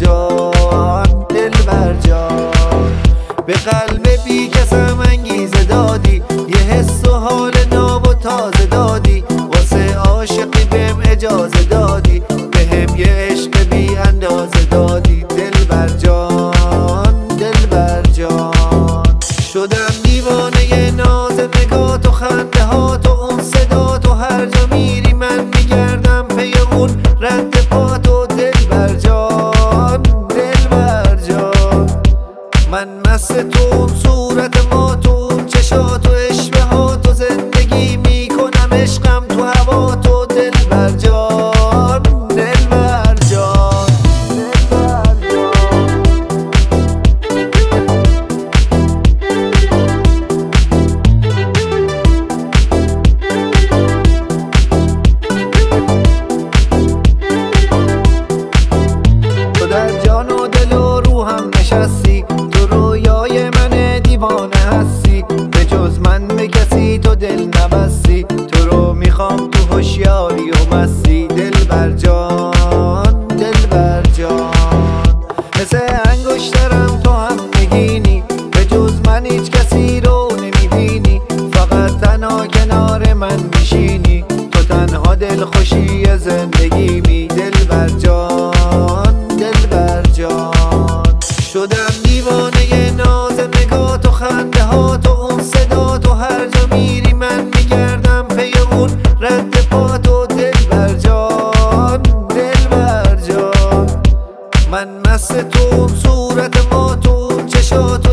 جان دلبر جان. به قلب بی کسم انگیزه دادی، یه حس و حال ناب و تازه دادی، واسه عاشقی بهم اجازه دادی، بهم یه عشق بی اندازه دادی دلبر جان دلبر جان. شدم دیوانه ناز نگات و خنده هات و اون صدات و هر جا میری من میگردم پی اون رد پات و دلبر جان دلبر جان. من مست تو اون صورت ما تو اون چشات و اشوهات و زندگی میکنم عشقم تو هوا تو دلبر جان دلبر جان دلبر جان. تو در جان و دل و روحم نشستی، تو رویای من دیوانه هستی، به جز من به کسی تو دل نبستی، تو رو میخوام تو هوشیاری و مستی دلبر جان دلبر جان. مثل انگشترم تو هم نگینی، به جز من هیچ کسی رو نمیبینی، فقط تنها کنار من میشینی، تو تنها دلخوشی زندگیمی دلبر جان دلبر جان. شدم دیوانه ناز نگات و خنده هات و اون صدات و هر جا میری من میگردم پی اون رد پات و دلبر جان دلبر جان. من مست تو اون صورت ما تو اون چشات و